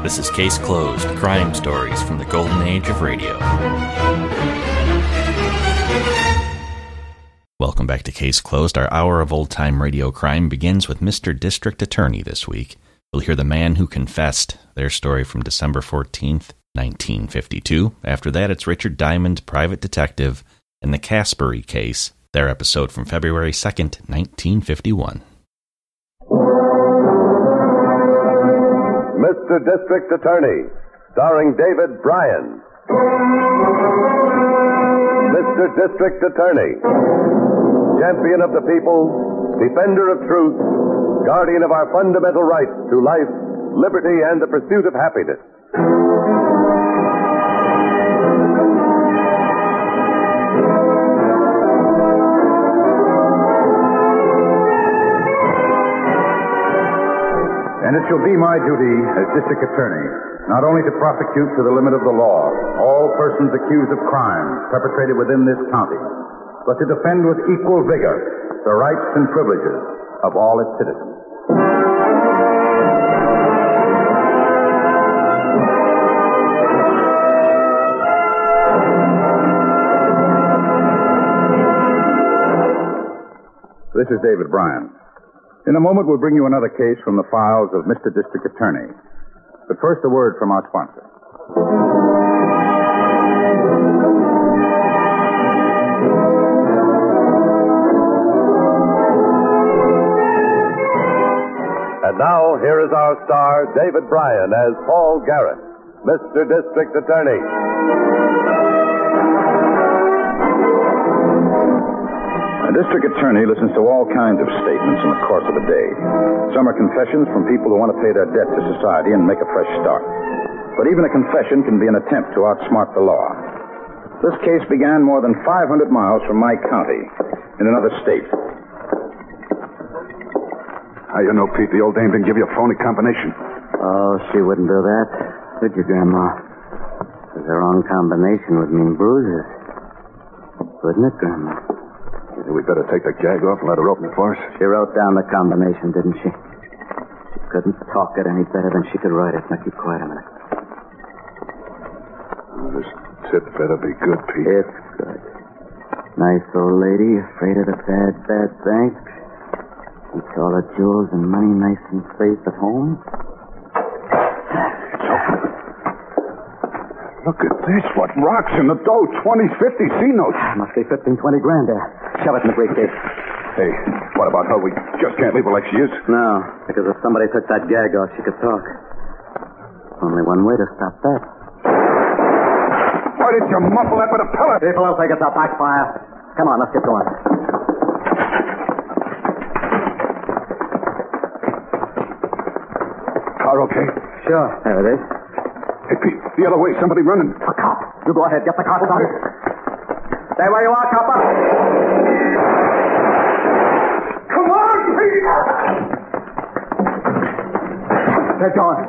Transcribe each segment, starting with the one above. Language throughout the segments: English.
This is Case Closed, crime stories from the golden age of radio. Welcome back to Case Closed. Our hour of old-time radio crime begins with Mr. District Attorney this week. We'll hear The Man Who Confessed, their story from December 14th, 1952. After that, it's Richard Diamond, Private Detective, and the Caspery Case, their episode from February 2nd, 1951. Mr. District Attorney, starring David Bryan. Mr. District Attorney, champion of the people, defender of truth, guardian of our fundamental rights to life, liberty, and the pursuit of happiness. And it shall be my duty as District Attorney not only to prosecute to the limit of the law all persons accused of crimes perpetrated within this county, but to defend with equal vigor the rights and privileges of all its citizens. This is David Bryan. In a moment, we'll bring you another case from the files of Mr. District Attorney. But first, a word from our sponsor. And now, here is our star, David Bryan, as Paul Garrett, Mr. District Attorney. A district attorney listens to all kinds of statements in the course of a day. Some are confessions from people who want to pay their debt to society and make a fresh start. But even a confession can be an attempt to outsmart the law. This case began more than 500 miles from my county, in another state. How you know, Pete, the old dame didn't give you a phony combination? Oh, she wouldn't do that, would you, Grandma? Because the wrong combination would mean bruises. Wouldn't it, Grandma? We better take the gag off and let her open for us. She wrote down the combination, didn't she? She couldn't talk it any better than she could write it. Now, keep quiet a minute. Oh, this tip better be good, Pete. It's good. Nice old lady, afraid of the bad bank. Keeps all her jewels and money nice and safe at home. Look at this. What rocks in the dough? 20s, 50s, C notes. Must be 15, 20 grand there. Shove it in the briefcase. Hey, what about her? We just can't leave her like she is. No, because if somebody took that gag off, she could talk. Only one way to stop that. Why didn't you muffle that with a pellet? People will think it's a backfire. Come on, let's get going. Car okay? Sure. There it is. Hey, Pete, the other way. Somebody running. A cop. You go ahead. Get the car started. Stay where you are, copper. Come on, Pete! Get going.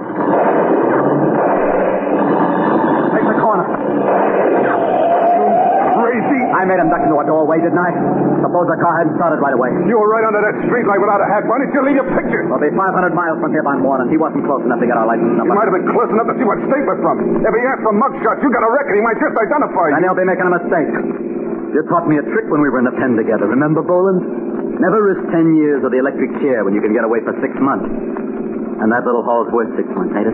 Take the corner. Crazy. I made him duck into a doorway, didn't I? Suppose the car hadn't started right away. You were right under that street light without a hat. Why didn't you leave your picture? We'll be 500 miles from here by morning. He wasn't close enough to get our license He number. might have been close enough to see what state we're from. If he asked for mugshots, you got a record. He might just identify Then you. he'll be making a mistake. You taught me a trick when we were in the pen together. Remember, Boland? Never risk 10 years of the electric chair when you can get away for 6 months. And that little haul's worth 6 months, ain't it?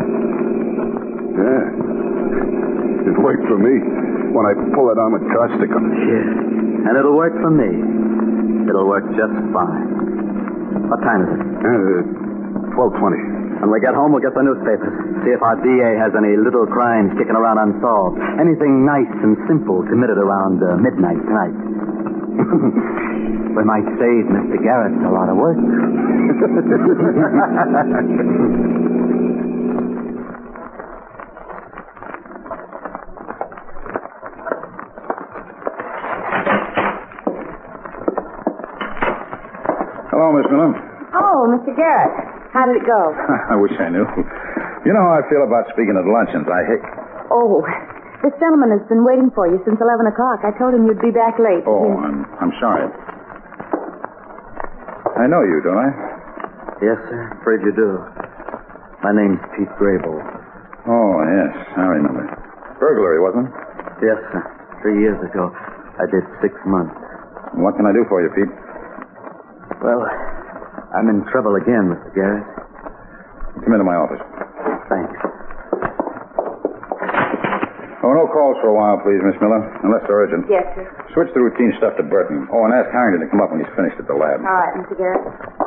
Yeah. It worked for me when I pull that armored car stick on it. Yeah. And it'll work for me. It'll work just fine. What time is it? 12:20. When we get home, we'll get the newspapers. See if our DA has any little crimes kicking around unsolved. Anything nice and simple committed around midnight tonight. We might save Mr. Garrett a lot of work. Hello, Miss Miller. Oh, Mr. Garrett. How did it go? I wish I knew. You know how I feel about speaking at luncheons. I hate... Oh, this gentleman has been waiting for you since 11 o'clock. I told him you'd be back late. Oh, I'm sorry. I know you, don't I? Yes, sir. Afraid you do. My name's Pete Grable. Oh, yes, I remember. Burglary, wasn't it? Yes, sir. 3 years ago, I did 6 months. What can I do for you, Pete? Well, I'm in trouble again, Mr. Garrett. Come into my office. Thanks. Oh, no calls for a while, please, Miss Miller, unless they're urgent. Yes, sir. Switch the routine stuff to Burton. Oh, and ask Harrington to come up when he's finished at the lab. All right, Mr. Garrett.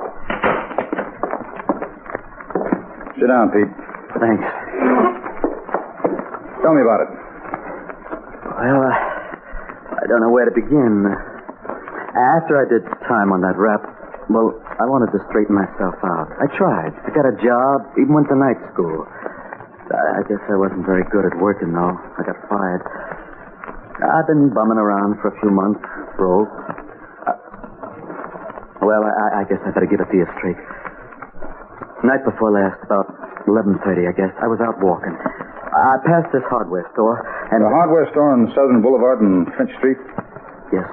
Sit down, Pete. Thanks. Tell me about it. Well, I don't know where to begin. After I did time on that rap, well, I wanted to straighten myself out. I tried. I got a job, even went to night school. I guess I wasn't very good at working, though. I got fired. I've been bumming around for a few months, broke. Well, I guess I better give it to you straight. Night before last, about 11:30, I guess, I was out walking. I passed this hardware store, and... The hardware store on Southern Boulevard and French Street? Yes.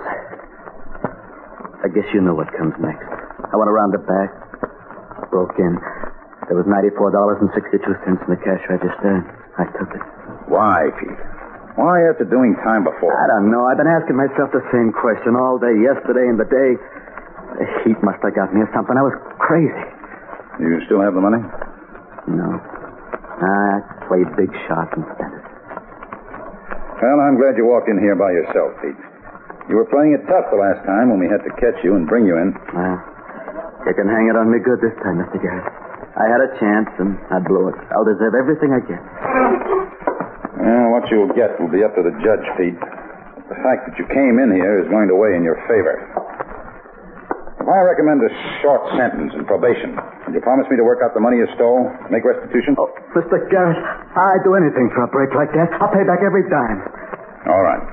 I guess you know what comes next. I went around the back, broke in. There was $94.62 in the cash register. I took it. Why, Pete? Why after doing time before? I don't know. I've been asking myself the same question all day, yesterday and the day. The heat must have got me or something. I was crazy. You still have the money? No. I played big shots and spent it. Well, I'm glad you walked in here by yourself, Pete. You were playing it tough the last time when we had to catch you and bring you in. Well, you can hang it on me good this time, Mr. Garrett. I had a chance, and I blew it. I'll deserve everything I get. Well, what you'll get will be up to the judge, Pete. The fact that you came in here is going to weigh in your favor. If I recommend a short sentence and probation, will you promise me to work out the money you stole, make restitution? Oh, Mr. Garrett, I'd do anything for a break like that. I'll pay back every dime. All right.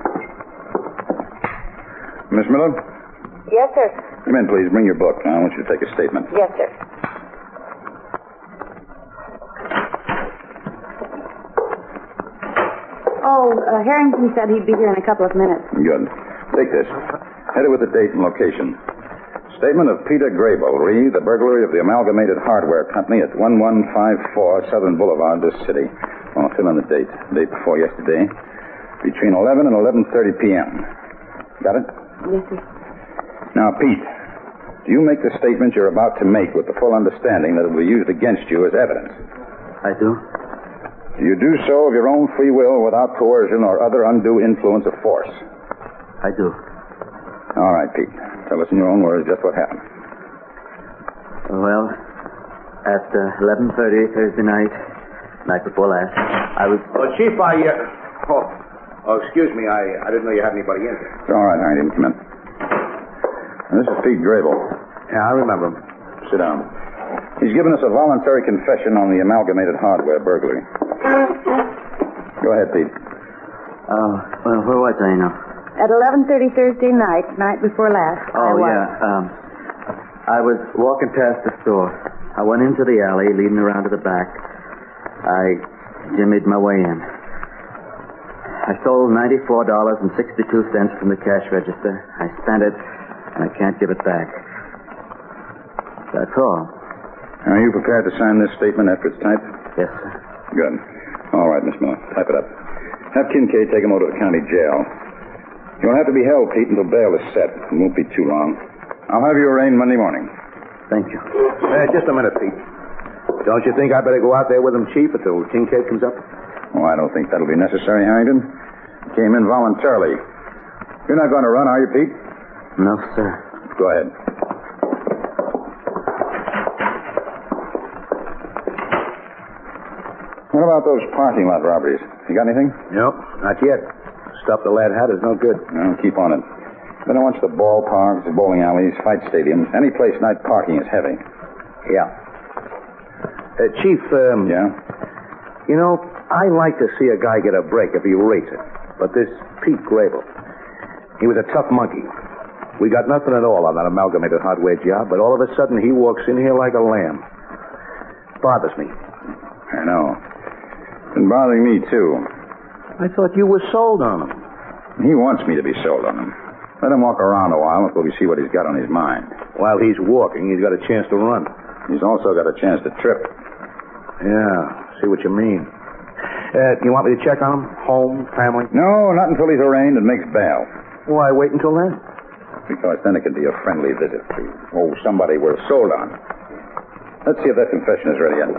Miss Miller? Yes, sir. Come in, please. Bring your book. I want you to take a statement. Yes, sir. Oh, Harrington said he'd be here in a couple of minutes. Good. Take this. Head it with the date and location. Statement of Peter Grable, re the burglary of the Amalgamated Hardware Company at 1154 Southern Boulevard, this city. I'll fill in the date. Date before yesterday. Between 11 and 11:30 p.m. Got it? Yes, sir. Now, Pete, do you make the statement you're about to make with the full understanding that it will be used against you as evidence? I do? Do you do so of your own free will without coercion or other undue influence of force? I do. All right, Pete. Tell us in your own words just what happened. Well, at 11:30 Thursday night before last, I was... Oh, Chief, excuse me. I didn't know you had anybody in here. It's all right, Harrington. Come in. This is Pete Grable. Yeah, I remember him. Sit down. He's given us a voluntary confession on the Amalgamated Hardware burglary. Go ahead, Pete. Oh, well, where was I now? At 11:30 Thursday night before last. Oh, yeah. I was walking past the store. I went into the alley, leading around to the back. I jimmied my way in. I stole $94.62 from the cash register. I spent it, and I can't give it back. That's all. Are you prepared to sign this statement after it's typed? Yes, sir. Good. All right, Miss Miller. Type it up. Have Kincaid take him over to the county jail. You'll have to be held, Pete, until bail is set. It won't be too long. I'll have you arraigned Monday morning. Thank you. Just a minute, Pete. Don't you think I better go out there with him, Chief, until Kincaid comes up? Oh, I don't think that'll be necessary, Harrington. He came in voluntarily. You're not going to run, are you, Pete? No, sir. Go ahead. What about those parking lot robberies? You got anything? No, not yet. Stuff the lad had is no good. No, keep on it. Then I want you to ballparks, bowling alleys, fight stadiums, any place night parking is heavy. Yeah. Chief, Yeah? you know, I like to see a guy get a break if he rates it. But this Pete Grable, he was a tough monkey. We got nothing at all on that Amalgamated Hardware job, but all of a sudden he walks in here like a lamb. Bothers me. I know. It's been bothering me, too. I thought you were sold on him. He wants me to be sold on him. Let him walk around a while until we see what he's got on his mind. While he's walking, he's got a chance to run. He's also got a chance to trip. Yeah, see what you mean. You want me to check on him? Home, family? No, not until he's arraigned and makes bail. Why wait until then? Because then it can be a friendly visit to somebody we're sold on. Let's see if that confession is ready yet.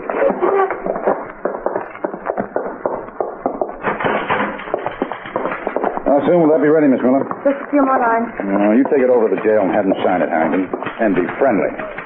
How soon will that be ready, Miss Miller? Just a few more lines. You take it over to the jail and have them sign it, Harrington. And be friendly.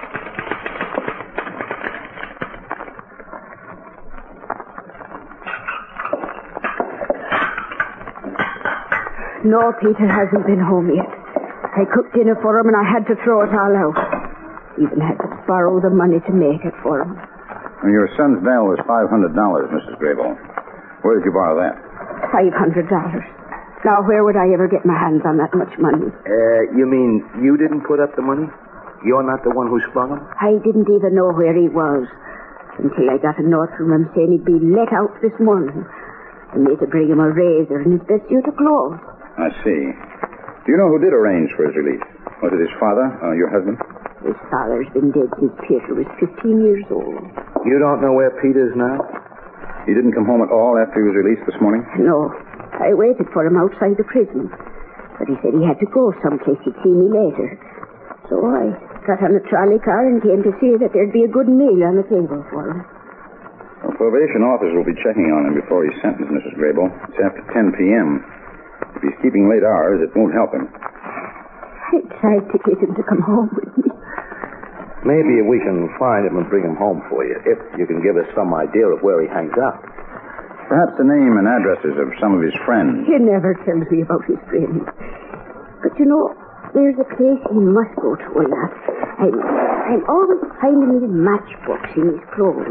No, Peter hasn't been home yet. I cooked dinner for him and I had to throw it all out. Even had to borrow the money to make it for him. Well, your son's bail was $500, Mrs. Grable. Where did you borrow that? $500. Now, where would I ever get my hands on that much money? You mean you didn't put up the money? You're not the one who sprung him? I didn't even know where he was until I got a note from him saying he'd be let out this morning. And they to bring him a razor and his best suit of clothes. I see. Do you know who did arrange for his release? Was it his father, your husband? His father's been dead since Peter was 15 years old. You don't know where Peter is now? He didn't come home at all after he was released this morning? No. I waited for him outside the prison. But he said he had to go someplace. He'd see me later. So I got on a trolley car and came to see that there'd be a good meal on the table for him. The probation officer will be checking on him before he's sentenced, Mrs. Grable. It's after 10 p.m. If he's keeping late hours, it won't help him. I tried to get him to come home with me. Maybe we can find him and bring him home for you, if you can give us some idea of where he hangs out. Perhaps the name and addresses of some of his friends. He never tells me about his friends. But you know, there's a place he must go to a lot. I'm always finding little matchbooks in his clothes.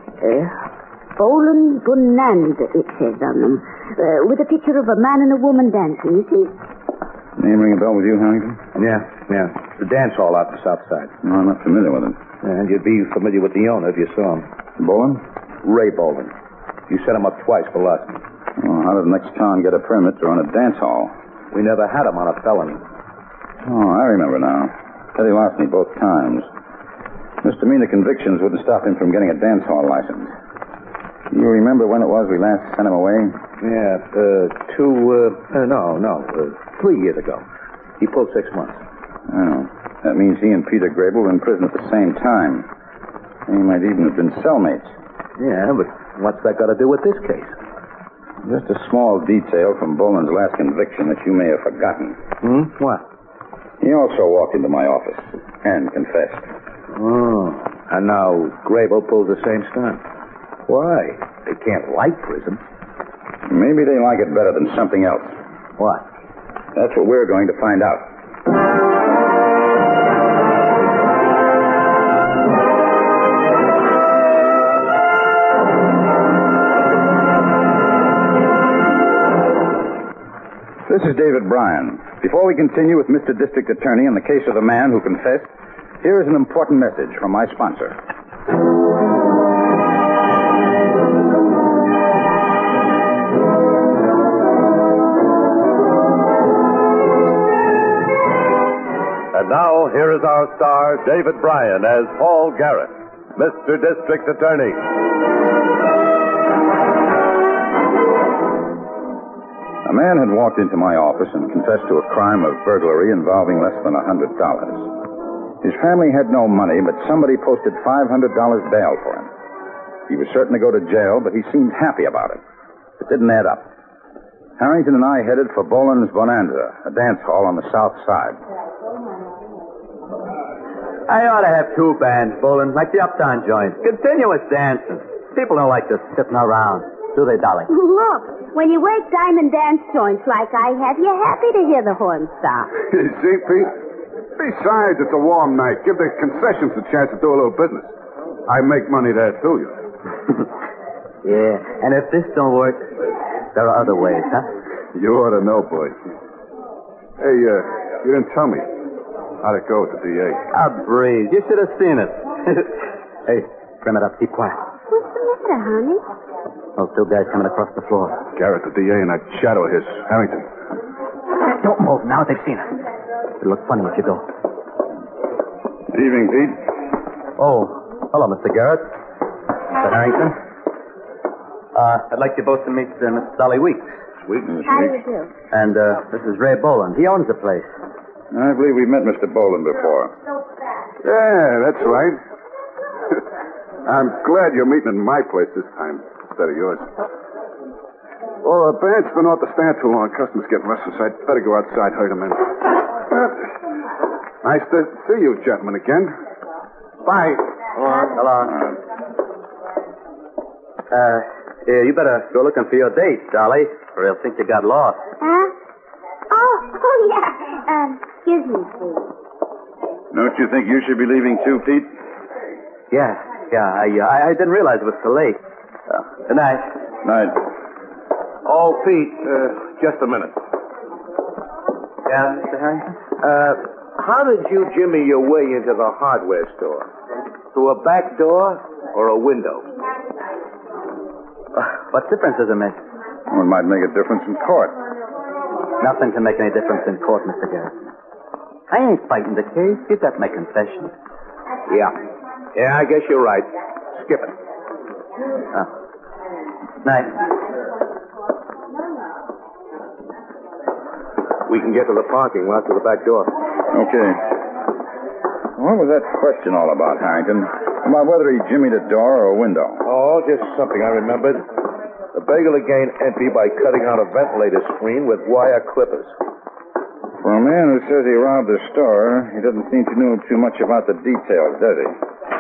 Boland's Bonanza, it says on them. With a picture of a man and a woman dancing, you see? Name ring a bell with you, Harrington? Yeah. The dance hall out the south side. No, I'm not familiar with it. And you'd be familiar with the owner if you saw him. Boland? Ray Boland. You set him up twice for lust. Well, how did the next con get a permit to run a dance hall? We never had him on a felony. Oh, I remember now. Petty larceny both times. Misdemeanor convictions wouldn't stop him from getting a dance hall license. You remember when it was we last sent him away? Yeah, 3 years ago. He pulled 6 months. Oh, that means he and Peter Grable were in prison at the same time. They might even have been cellmates. Yeah, but what's that got to do with this case? Just a small detail from Boland's last conviction that you may have forgotten. What? He also walked into my office and confessed. Oh, and now Grable pulls the same stunt. Why? They can't like prison. Maybe they like it better than something else. What? That's what we're going to find out. This is David Bryan. Before we continue with Mr. District Attorney in the case of the man who confessed, here is an important message from my sponsor. And now, here is our star, David Bryan, as Paul Garrett, Mr. District Attorney. A man had walked into my office and confessed to a crime of burglary involving less than $100. His family had no money, but somebody posted $500 bail for him. He was certain to go to jail, but he seemed happy about it. It didn't add up. Harrington and I headed for Boland's Bonanza, a dance hall on the south side. I ought to have two bands, Boland, like the Uptown joint. Continuous dancing. People don't like just sitting around, do they, Dolly? Look, when you work diamond dance joints like I have, you're happy to hear the horn stop. See, Pete? Besides, it's a warm night. Give the concessions a chance to do a little business. I make money there, too, you know. Yeah, and if this don't work, there are other ways, huh? You ought to know, boy. Hey, you didn't tell me. How'd it go with the DA? A breeze. You should have seen it. Hey, trim it up. Keep quiet. What's the matter, honey? Those two guys coming across the floor. Garrett, the DA, and that shadow of his, Harrington. Don't move now. They've seen us. It'll look funny if you go. Good evening, Pete. Oh, hello, Mr. Garrett. Mr. Harrington. I'd like you both to meet Miss Dolly Weeks. How do you do? And this is Ray Boland. He owns the place. I believe we've met Mr. Boland before. Yeah, that's right. I'm glad you're meeting in my place this time instead of yours. Well, Barnett's been off the stand too long. Customers getting restless. I'd better go outside, herd them in. Nice to see you gentlemen again. Bye. So long. You better go looking for your date, Dolly, or he'll think you got lost. Huh? Oh, yeah. Excuse me, please. Don't you think you should be leaving too, Pete? Yeah. I didn't realize it was so late. Good night. Night. Oh, Pete, just a minute. Yeah, Mr. Harrington? How did you jimmy your way into the hardware store? Through a back door or a window? What difference does it make? Well, it might make a difference in court. Nothing can make any difference in court, Mr. Garrison. I ain't fighting the case. You got my confession. Yeah, I guess you're right. Skip it. Night. We can get to the parking lot through the back door. Okay. What was that question all about, Harrington? About whether he jimmied a door or a window? Oh, just something I remembered. The burglar gained entry by cutting out a ventilator screen with wire clippers. For a man who says he robbed a store, he doesn't seem to know too much about the details, does he?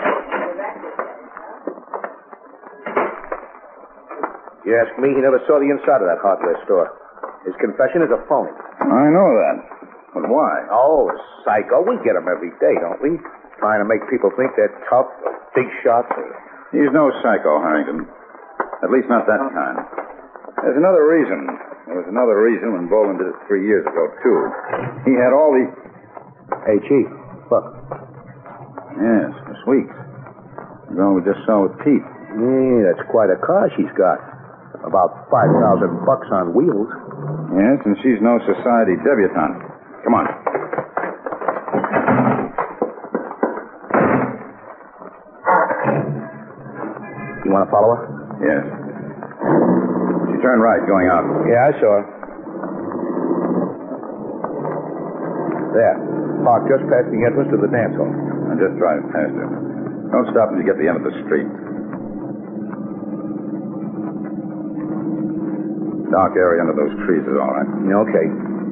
You ask me, he never saw the inside of that hardware store. His confession is a phony. I know that. But why? Oh, psycho. We get him every day, don't we? Trying to make people think they're tough, or big shots. He's no psycho, Harrington. At least not that kind. There's another reason. There was another reason when Boland did it 3 years ago, too. He had all the... Hey, Chief, look. Yes, Miss Weeks. The girl we just saw with Pete. Yeah, that's quite a car she's got. About $5,000 on wheels. Yes, and she's no society debutante. Come on. You want to follow her? Yes. She turned right, going out. Yeah, I saw her. There. Parked just past the entrance to the dance hall. I'll just drive past her. Don't stop until you get to the end of the street. Dark area under those trees is all right. Okay.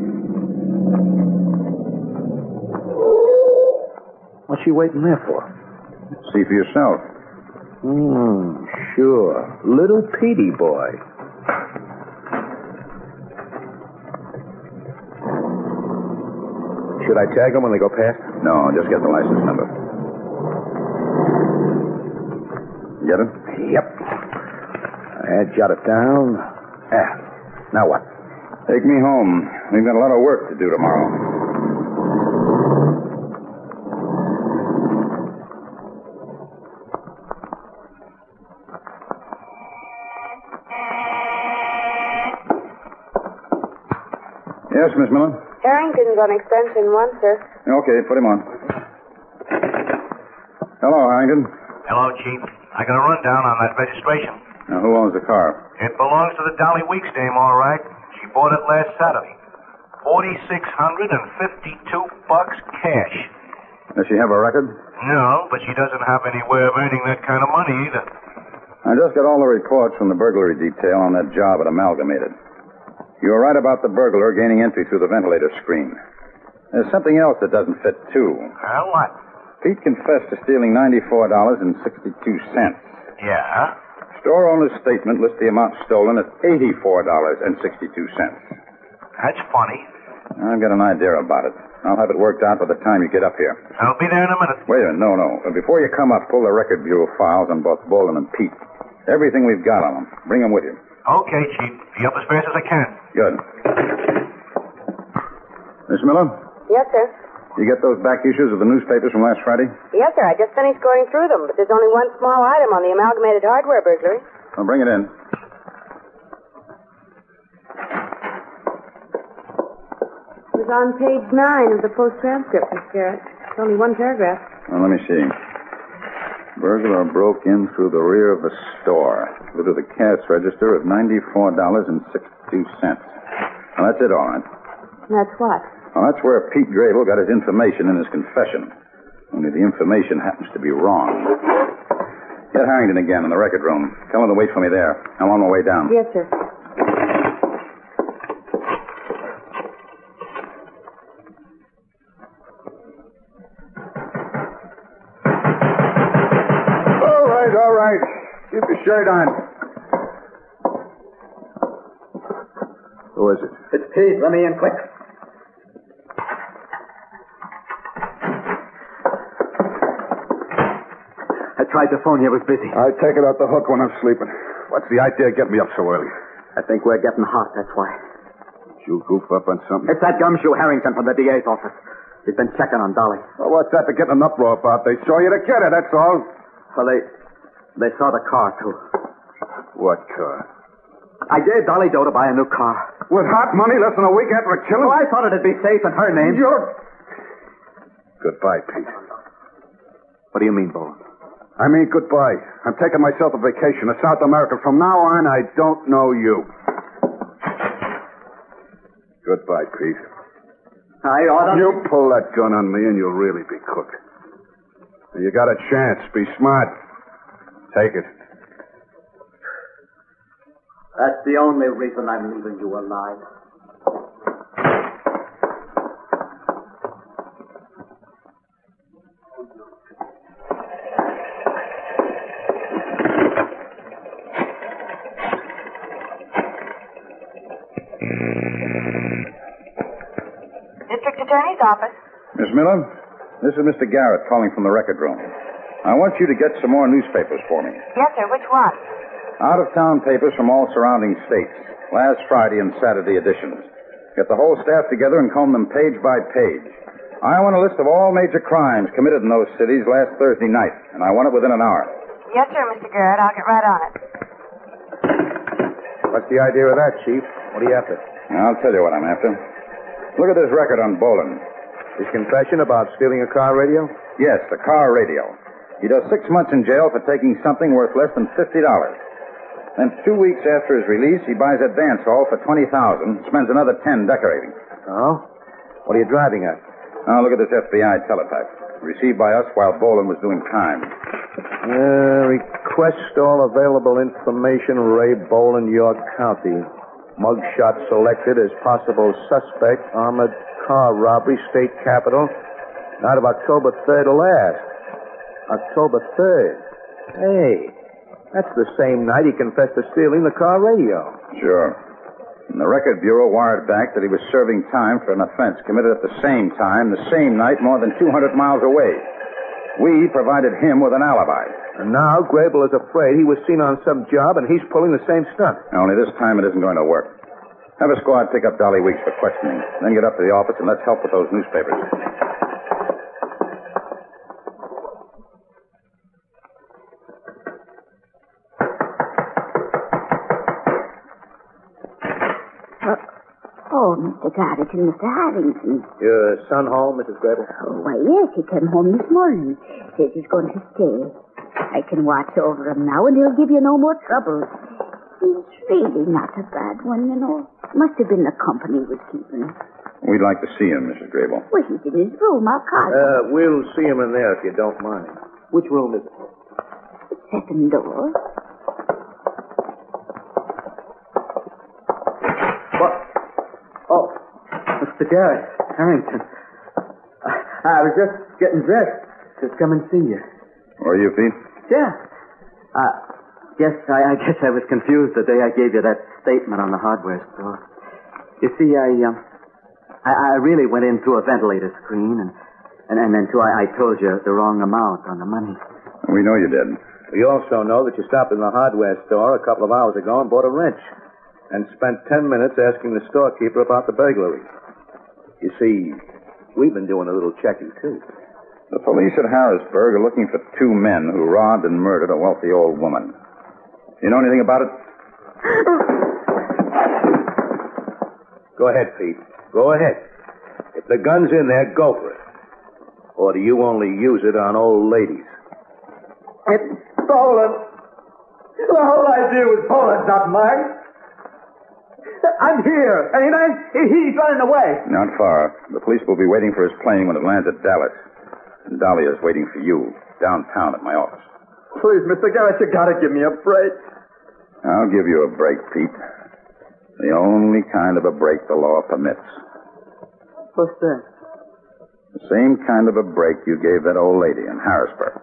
What's she waiting there for? See for yourself. Sure. Little Petey boy. Should I tag him when they go past? No, just get the license number. Get it? Yep. I jot it down. Now what? Take me home. We've got a lot of work to do tomorrow. Yes, Miss Miller? Harrington's on extension 1, sir. Okay, put him on. Hello, Harrington. Hello, Chief. I got a rundown on that registration. Now, who owns the car? It belongs to the Dolly Weeks dame, all right. She bought it last Saturday. $4,652 cash. Does she have a record? No, but she doesn't have any way of earning that kind of money either. I just got all the reports from the burglary detail on that job at Amalgamated. You were right about the burglar gaining entry through the ventilator screen. There's something else that doesn't fit, too. Well, what? Pete confessed to stealing $94.62. Yeah? Store owner's statement lists the amount stolen at $84.62. That's funny. I've got an idea about it. I'll have it worked out by the time you get up here. I'll be there in a minute. Wait a minute. No. Before you come up, pull the record bureau files on both Boland and Pete. Everything we've got on them. Bring them with you. Okay, Chief. Be up as fast as I can. Good. Miss Miller? Yes, sir. You get those back issues of the newspapers from last Friday? Yes, sir. I just finished going through them, but there's only one small item on the Amalgamated hardware burglary. Well, bring it in. It was on page 9 of the Post transcript, Miss Garrett. It's only one paragraph. Well, let me see. burglar broke in through the rear of the store, looted a cash register of $94.62. Well, that's it, all right. That's what? Well, that's where Pete Grable got his information in his confession. Only the information happens to be wrong. Get Harrington again in the record room. Tell him to wait for me there. I'm on my way down. Yes, sir. All right. Keep your shirt on. Who is it? It's Pete. Let me in quick. I tried to phone you. I was busy. I take it off the hook when I'm sleeping. What's the idea of getting me up so early? I think we're getting hot, that's why. Did you goof up on something? It's that gumshoe Harrington from the DA's office. He's been checking on Dolly. Well, what's that to get an uproar about? They saw you to get her, that's all. Well, they saw the car, too. What car? I gave Dolly dough to buy a new car. With hot money less than a week after a killing? Oh, I thought it'd be safe in her name. Goodbye, Pete. What do you mean, Bowen? I mean goodbye. I'm taking myself a vacation to South America. From now on, I don't know you. Goodbye, Pete. I ought to... You pull that gun on me and you'll really be cooked. You got a chance. Be smart. Take it. That's the only reason I'm leaving you alive. District Attorney's office. Miss Miller, this is Mr. Garrett calling from the record room. I want you to get some more newspapers for me. Yes, sir. Which one? Out-of-town papers from all surrounding states. Last Friday and Saturday editions. Get the whole staff together and comb them page by page. I want a list of all major crimes committed in those cities last Thursday night, and I want it within an hour. Yes, sir, Mr. Garrett. I'll get right on it. What's the idea of that, Chief? What are you after? I'll tell you what I'm after. Look at this record on Boland. His confession about stealing a car radio? Yes, the car radio. He does 6 months in jail for taking something worth less than $50. Then 2 weeks after his release, he buys a dance hall for $20,000, spends another $10 decorating. Oh? What are you driving at? Now, look at this FBI teletype. Received by us while Boland was doing time. Request all available information, Ray Boland, York County. Mugshot selected as possible suspect, armored car robbery, state capital. Night of October 3rd last. October 3rd. Hey, that's the same night he confessed to stealing the car radio. Sure. And the Record Bureau wired back that he was serving time for an offense committed at the same time, the same night, more than 200 miles away. We provided him with an alibi. And now Grable is afraid he was seen on some job and he's pulling the same stunt. Only this time it isn't going to work. Have a squad pick up Dolly Weeks for questioning. Then get up to the office and let's help with those newspapers. Oh, Mr. Garrett and Mr. Harrington. Your son home, Mrs. Grable? Oh, why, yes, he came home this morning. Says he's going to stay. I can watch over him now, and he'll give you no more trouble. He's really not a bad one, you know. Must have been the company he was keeping. We'd like to see him, Mrs. Grable. Well, he's in his room. I'll call him. We'll see him in there if you don't mind. Which room is it? The second door. What? Oh, Mr. Garrett, Harrington. I was just getting dressed to come and see you. Are you, Pete? Yeah. I guess I was confused the day I gave you that statement on the hardware store. You see, I really went in through a ventilator screen, and then too, I told you the wrong amount on the money. We know you did. We also know that you stopped in the hardware store a couple of hours ago and bought a wrench, and spent 10 minutes asking the storekeeper about the burglary. You see, we've been doing a little checking, too. The police at Harrisburg are looking for 2 men who robbed and murdered a wealthy old woman. You know anything about it? Go ahead, Pete. Go ahead. If the gun's in there, go for it. Or do you only use it on old ladies? It's stolen. The whole idea was Boland's, not mine. I'm here, and he's running away. Not far. The police will be waiting for his plane when it lands at Dallas. And Dahlia's waiting for you, downtown at my office. Please, Mr. Garrett, you gotta give me a break. I'll give you a break, Pete. The only kind of a break the law permits. What's that? The same kind of a break you gave that old lady in Harrisburg.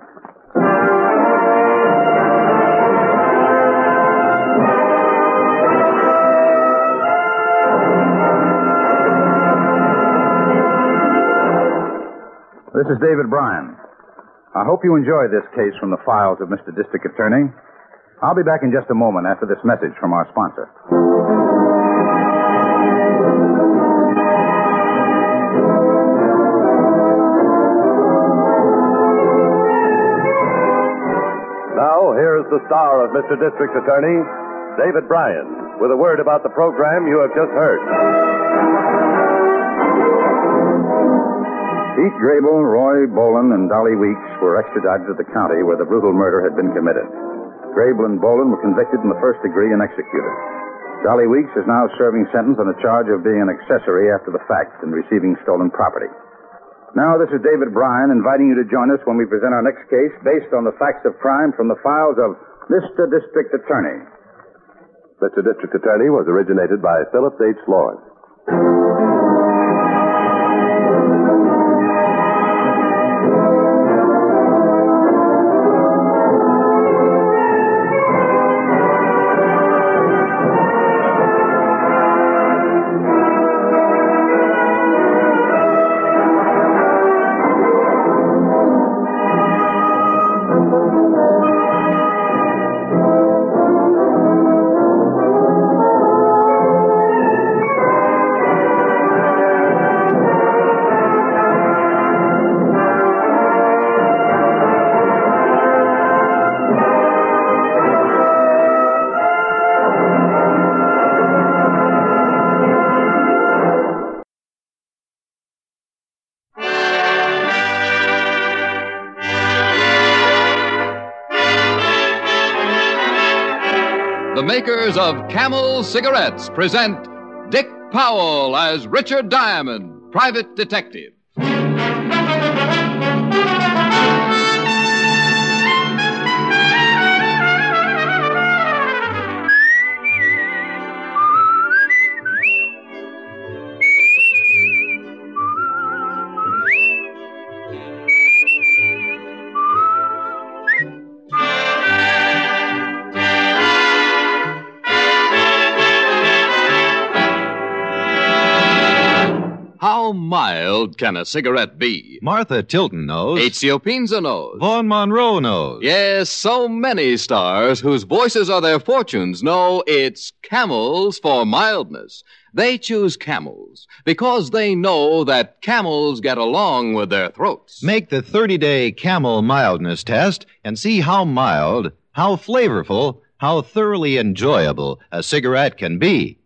This is David Bryan. I hope you enjoyed this case from the files of Mr. District Attorney. I'll be back in just a moment after this message from our sponsor. Now, here's the star of Mr. District Attorney, David Bryan, with a word about the program you have just heard. Pete Grable, Roy Boland, and Dolly Weeks were extradited to the county where the brutal murder had been committed. Grable and Boland were convicted in the first degree and executed. Dolly Weeks is now serving sentence on a charge of being an accessory after the fact and receiving stolen property. Now, this is David Bryan inviting you to join us when we present our next case based on the facts of crime from the files of Mr. District Attorney. Mr. District Attorney was originated by Phillips H. Lord. The makers of Camel cigarettes present Dick Powell as Richard Diamond, private detective. How mild can a cigarette be? Martha Tilton knows. Ezio Pinza knows. Vaughn Monroe knows. Yes, so many stars whose voices are their fortunes know it's Camels for mildness. They choose Camels because they know that camels get along with their throats. Make the 30-day Camel mildness test and see how mild, how flavorful, how thoroughly enjoyable a cigarette can be.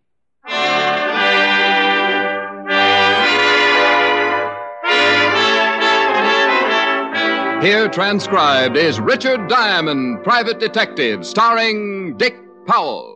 Here transcribed is Richard Diamond, private detective, starring Dick Powell.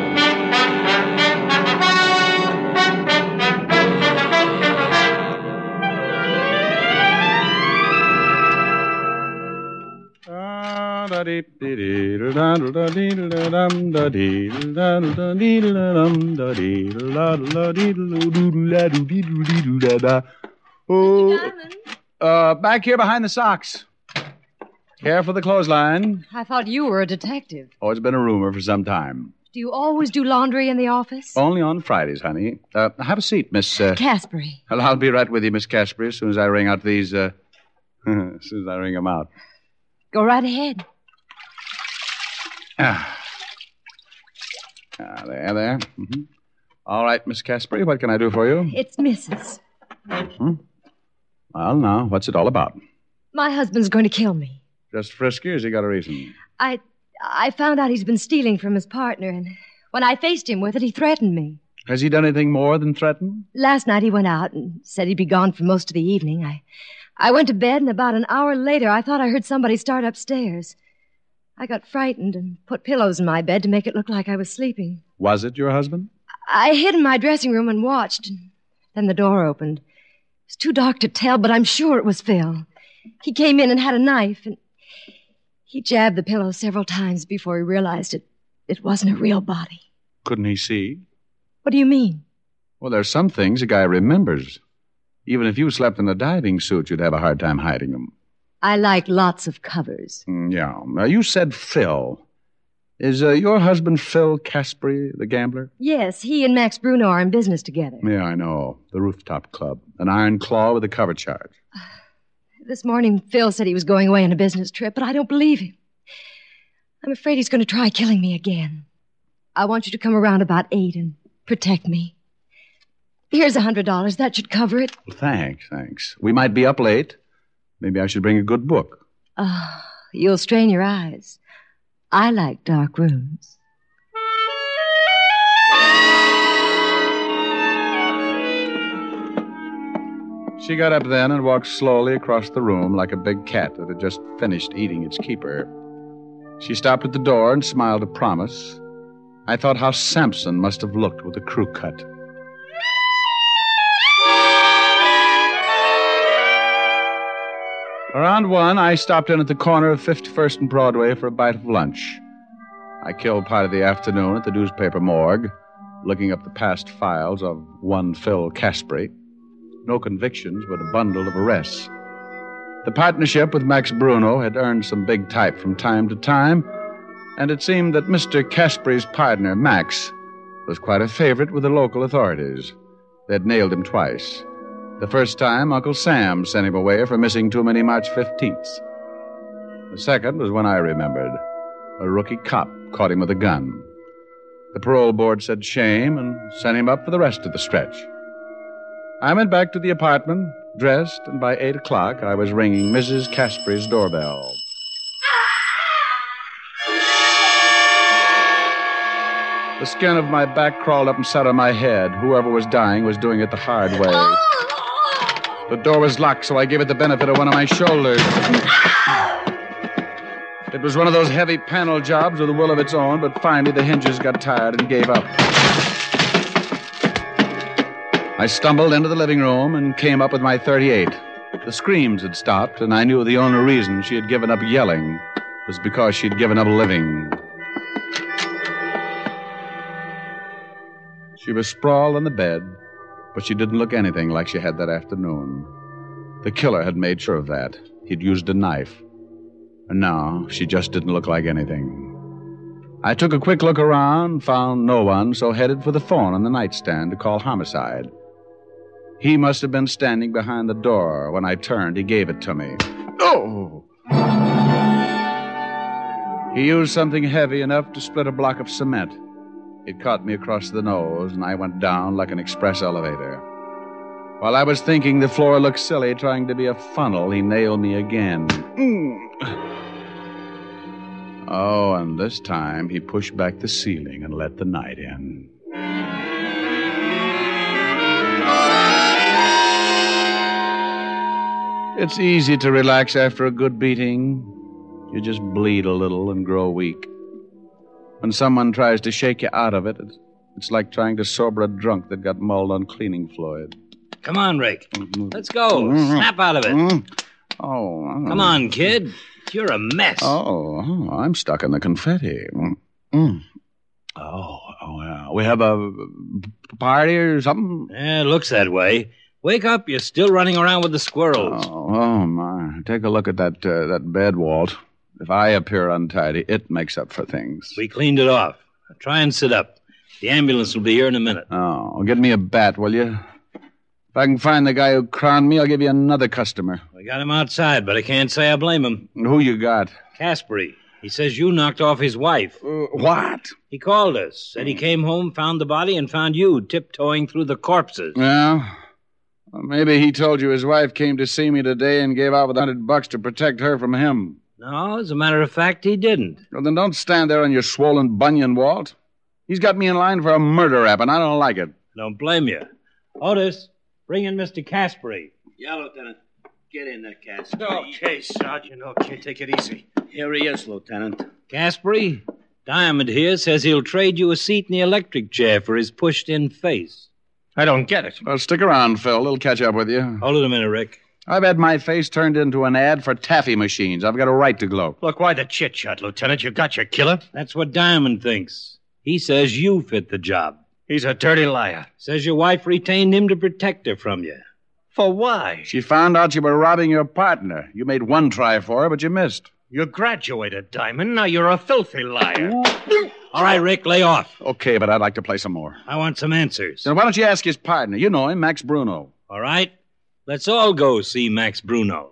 Back here behind the socks. Care for the clothesline? I thought you were a detective. Oh, it's been a rumor for some time. Do you always do laundry in the office? Only on Fridays, honey. Have a seat, Miss... Caspery. Well, I'll be right with you, Miss Caspery, as soon as I ring out these, as soon as I ring them out. Go right ahead. There. Mm-hmm. All right, Miss Caspery, what can I do for you? It's Mrs. Well, now, what's it all about? My husband's going to kill me. Just frisky, or has he got a reason? I found out he's been stealing from his partner, and when I faced him with it, he threatened me. Has he done anything more than threaten? Last night he went out and said he'd be gone for most of the evening. I went to bed, and about an hour later, I thought I heard somebody start upstairs. I got frightened and put pillows in my bed to make it look like I was sleeping. Was it your husband? I hid in my dressing room and watched, and then the door opened. It was too dark to tell, but I'm sure it was Phil. He came in and had a knife, and he jabbed the pillow several times before he realized it wasn't a real body. Couldn't he see? What do you mean? Well, there's some things a guy remembers. Even if you slept in a diving suit, you'd have a hard time hiding them. I like lots of covers. Yeah. Now, you said Phil. Is your husband Phil Caspary, the gambler? Yes, he and Max Bruno are in business together. Yeah, I know. The Rooftop Club. An iron claw with a cover charge. This morning, Phil said he was going away on a business trip, but I don't believe him. I'm afraid he's going to try killing me again. I want you to come around about 8 and protect me. Here's $100. That should cover it. Well, thanks. We might be up late. Maybe I should bring a good book. You'll strain your eyes. I like dark rooms. She got up then and walked slowly across the room like a big cat that had just finished eating its keeper. She stopped at the door and smiled a promise. I thought how Samson must have looked with a crew cut. Around 1, I stopped in at the corner of 51st and Broadway for a bite of lunch. I killed part of the afternoon at the newspaper morgue, looking up the past files of one Phil Caspary. No convictions, but a bundle of arrests. The partnership with Max Bruno had earned some big type from time to time, and it seemed that Mr. Caspary's partner, Max, was quite a favorite with the local authorities. They'd nailed him twice. The first time, Uncle Sam sent him away for missing too many March 15ths. The second was when I remembered. A rookie cop caught him with a gun. The parole board said shame and sent him up for the rest of the stretch. I went back to the apartment, dressed, and by 8 o'clock I was ringing Mrs. Caspary's doorbell. The skin of my back crawled up and sat on my head. Whoever was dying was doing it the hard way. The door was locked, so I gave it the benefit of one of my shoulders. It was one of those heavy panel jobs with a will of its own, but finally the hinges got tired and gave up. I stumbled into the living room and came up with my .38. The screams had stopped, and I knew the only reason she had given up yelling was because she'd given up living. She was sprawled on the bed, but she didn't look anything like she had that afternoon. The killer had made sure of that. He'd used a knife. And now she just didn't look like anything. I took a quick look around, found no one, so headed for the phone on the nightstand to call homicide. He must have been standing behind the door. When I turned, he gave it to me. Oh! He used something heavy enough to split a block of cement. It caught me across the nose, and I went down like an express elevator. While I was thinking the floor looked silly trying to be a funnel, he nailed me again. Oh, and this time he pushed back the ceiling and let the night in. It's easy to relax after a good beating. You just bleed a little and grow weak. When someone tries to shake you out of it, it's like trying to sober a drunk that got mauled on cleaning fluid. Come on, Rick. Let's go. Snap out of it. Oh. Come on, kid. You're a mess. Oh, I'm stuck in the confetti. Oh, yeah. We have a party or something? Yeah, it looks that way. Wake up. You're still running around with the squirrels. Oh, my. Take a look at that bed, Walt. If I appear untidy, it makes up for things. We cleaned it off. Try and sit up. The ambulance will be here in a minute. Oh, get me a bat, will you? If I can find the guy who crowned me, I'll give you another customer. We got him outside, but I can't say I blame him. Who you got? Caspary. He says you knocked off his wife. What? He called us. Said he came home, found the body, and found you tiptoeing through the corpses. Yeah? Well, maybe he told you his wife came to see me today and gave out with $100 to protect her from him. No, as a matter of fact, he didn't. Well, then don't stand there on your swollen bunion, Walt. He's got me in line for a murder rap, and I don't like it. Don't blame you. Otis, bring in Mr. Caspary. Yeah, Lieutenant. Get in there, Cass. Okay, Sergeant. Okay, take it easy. Here he is, Lieutenant. Caspery, Diamond here says he'll trade you a seat in the electric chair for his pushed-in face. I don't get it. Well, stick around, Phil. It'll catch up with you. Hold it a minute, Rick. I've had my face turned into an ad for taffy machines. I've got a right to gloat. Look, why the chit-chat, Lieutenant? You got your killer. That's what Diamond thinks. He says you fit the job. He's a dirty liar. Says your wife retained him to protect her from you. For why? She found out you were robbing your partner. You made one try for her, but you missed. You graduated, Diamond. Now you're a filthy liar. All right, Rick, lay off. Okay, but I'd like to play some more. I want some answers. Then why don't you ask his partner? You know him, Max Bruno. All right. Let's all go see Max Bruno.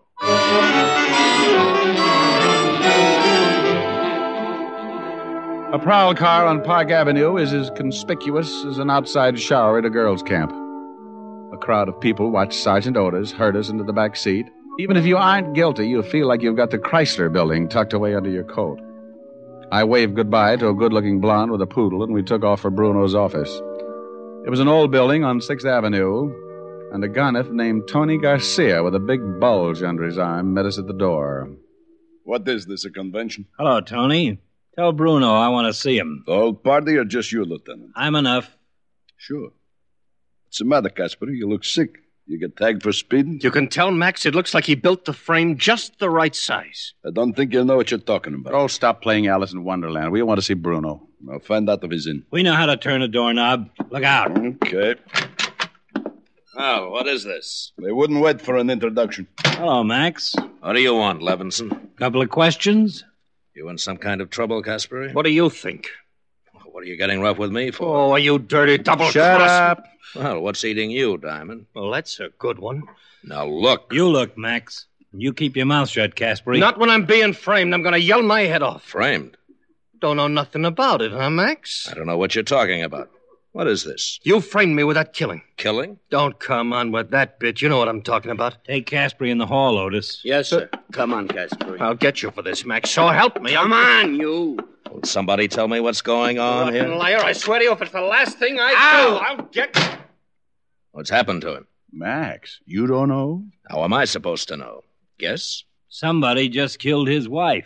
A prowl car on Park Avenue is as conspicuous as an outside shower at a girls' camp. A crowd of people watch Sergeant Otis herd us into the back seat. Even if you aren't guilty, you feel like you've got the Chrysler Building tucked away under your coat. I waved goodbye to a good-looking blonde with a poodle, and we took off for Bruno's office. It was an old building on 6th Avenue, and a gunner named Tony Garcia with a big bulge under his arm met us at the door. What is this, a convention? Hello, Tony. Tell Bruno I want to see him. The whole party or just you, Lieutenant? I'm enough. Sure. What's the matter, Casper? You look sick. You get tagged for speeding? You can tell, Max, it looks like he built the frame just the right size. I don't think you know what you're talking about. Oh, stop playing Alice in Wonderland. We want to see Bruno. I'll find out if he's in. We know how to turn a doorknob. Look out. Okay. Well, what is this? They wouldn't wait for an introduction. Hello, Max. What do you want, Levinson? Couple of questions? You in some kind of trouble, Casper? What do you think? What are you getting rough with me for? Oh, you dirty double-cross... Shut up. Well, what's eating you, Diamond? Well, that's a good one. Now, look. You look, Max. You keep your mouth shut, Casper. Not when I'm being framed. I'm going to yell my head off. Framed? Don't know nothing about it, huh, Max? I don't know what you're talking about. What is this? You framed me with that killing. Killing? Don't come on with that bit. You know what I'm talking about. Take Casper in the hall, Otis. Yes, sir. Come on, Casper. I'll get you for this, Max. So help me. Come on, you. Will somebody tell me what's going on here? Liar, I swear to you, if it's the last thing I do, I'll get... What's happened to him? Max, you don't know? How am I supposed to know? Guess? Somebody just killed his wife.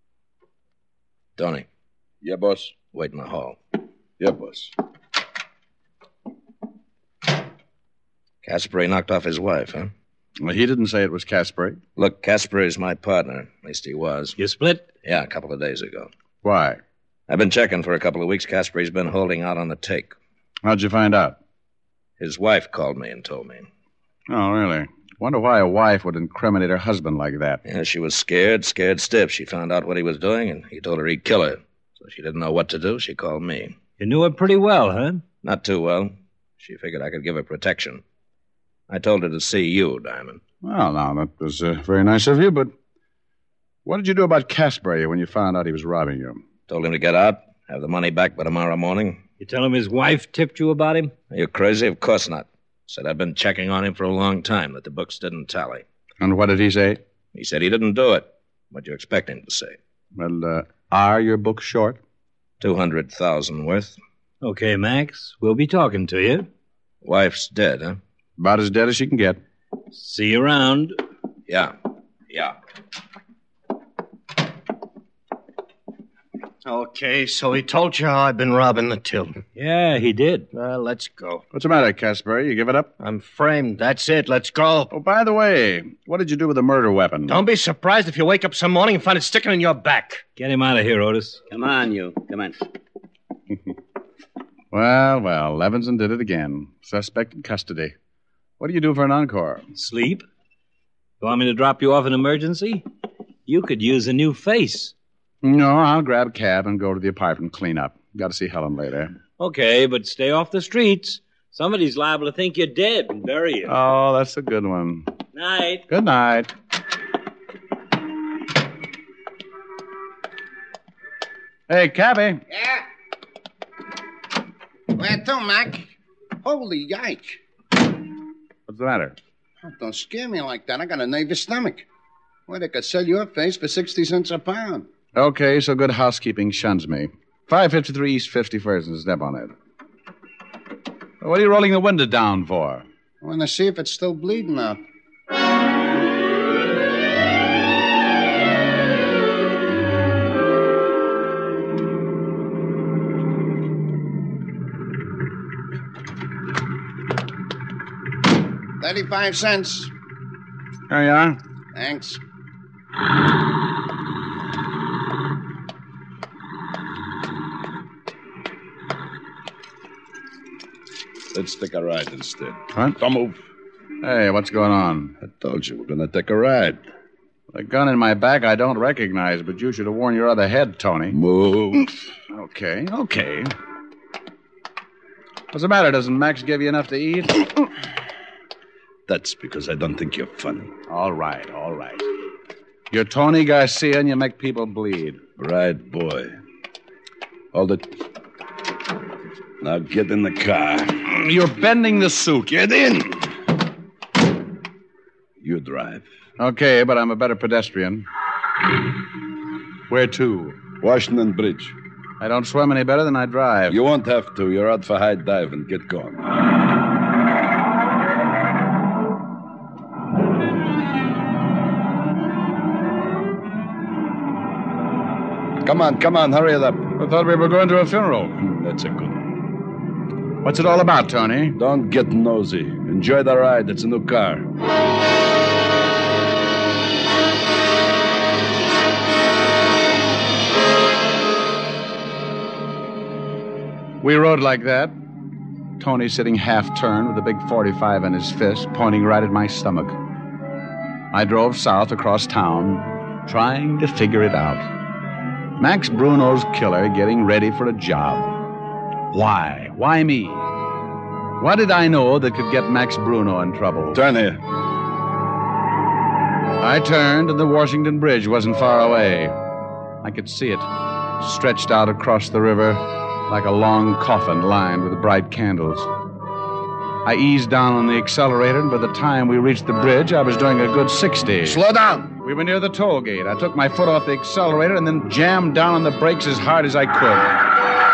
Tony. Yeah, boss. Wait in the hall. Yeah, boss. Casper knocked off his wife, huh? Well, he didn't say it was Casper. Look, Casper is my partner. At least he was. You split? Yeah, a couple of days ago. Why? I've been checking for a couple of weeks. Casper's been holding out on the take. How'd you find out? His wife called me and told me. Oh, really? Wonder why a wife would incriminate her husband like that. Yeah, she was scared stiff. She found out what he was doing, and he told her he'd kill her. So she didn't know what to do. She called me. You knew her pretty well, huh? Not too well. She figured I could give her protection. I told her to see you, Diamond. Well, now, that was very nice of you, but what did you do about Casper when you found out he was robbing you? Told him to get out, have the money back by tomorrow morning. You tell him his wife tipped you about him? Are you crazy? Of course not. Said I've been checking on him for a long time, that the books didn't tally. And what did he say? He said he didn't do it. What do you expect him to say? Well, are your books short? 200,000 worth. Okay, Max. We'll be talking to you. Wife's dead, huh? About as dead as she can get. See you around. Yeah. Okay, so he told you how I've been robbing the till. Yeah, he did. Well, let's go. What's the matter, Casper? You give it up? I'm framed. That's it. Let's go. Oh, by the way, what did you do with the murder weapon? Don't be surprised if you wake up some morning and find it sticking in your back. Get him out of here, Otis. Come on, you. Come on. Well, Levinson did it again. Suspect in custody. What do you do for an encore? Sleep. You want me to drop you off in emergency? You could use a new face. No, I'll grab a cab and go to the apartment and clean up. Got to see Helen later. Okay, but stay off the streets. Somebody's liable to think you're dead and bury you. Oh, that's a good one. Night. Good night. Hey, cabby. Yeah? Where to, Mac? Holy yike. What's the matter? Oh, don't scare me like that. I got a nervous stomach. Well, they could sell your face for 60 cents a pound. Okay, so good housekeeping shuns me. 553 East 51st and step on it. What are you rolling the window down for? I want to see if it's still bleeding out. 35 cents. Here you are. Thanks. Let's take a ride instead. What? Don't move. Hey, what's going on? I told you we're going to take a ride. The gun in my back I don't recognize, but you should have worn your other head, Tony. Move. Okay. What's the matter? Doesn't Max give you enough to eat? That's because I don't think you're funny. All right. You're Tony Garcia and you make people bleed. Right, boy. Hold it. Now get in the car. You're bending the suit. Get in. You drive. Okay, but I'm a better pedestrian. Where to? Washington Bridge. I don't swim any better than I drive. You won't have to. You're out for high diving. Get going. Come on. Hurry it up. I thought we were going to a funeral. That's a good one. What's it all about, Tony? Don't get nosy. Enjoy the ride. It's a new car. We rode like that. Tony sitting half-turned with a big .45 in his fist, pointing right at my stomach. I drove south across town, trying to figure it out. Max Bruno's killer getting ready for a job. Why? Why me? What did I know that could get Max Bruno in trouble? Turn here. I turned, and the Washington Bridge wasn't far away. I could see it, stretched out across the river, like a long coffin lined with bright candles. I eased down on the accelerator, and by the time we reached the bridge, I was doing a good 60. Slow down. We were near the toll gate. I took my foot off the accelerator and then jammed down on the brakes as hard as I could.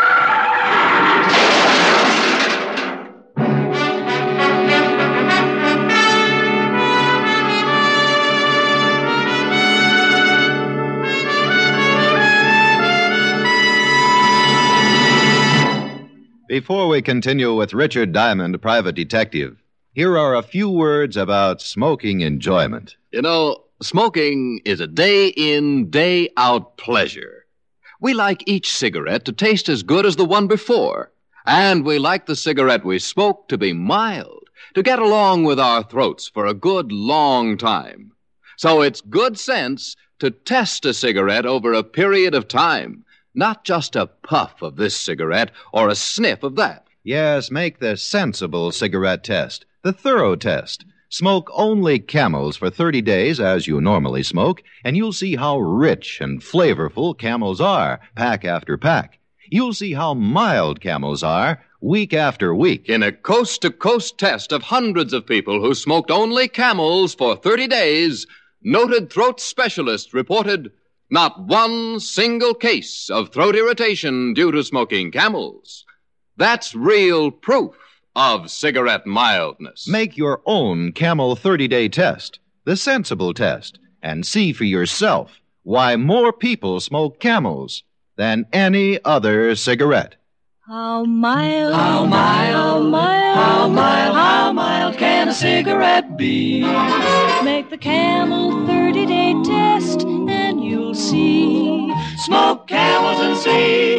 Before we continue with Richard Diamond, Private Detective, here are a few words about smoking enjoyment. You know, smoking is a day-in, day-out pleasure. We like each cigarette to taste as good as the one before. And we like the cigarette we smoke to be mild, to get along with our throats for a good long time. So it's good sense to test a cigarette over a period of time. Not just a puff of this cigarette or a sniff of that. Yes, make the sensible cigarette test, the thorough test. Smoke only Camels for 30 days as you normally smoke, and you'll see how rich and flavorful Camels are, pack after pack. You'll see how mild Camels are, week after week. In a coast-to-coast test of hundreds of people who smoked only Camels for 30 days, noted throat specialists reported not one single case of throat irritation due to smoking Camels. That's real proof of cigarette mildness. Make your own Camel 30-day test, the sensible test, and see for yourself why more people smoke Camels than any other cigarette. How mild, how mild, how mild, how mild, how mild can a cigarette be? Make the Camel 30-day test and you'll see. Smoke Camels and see.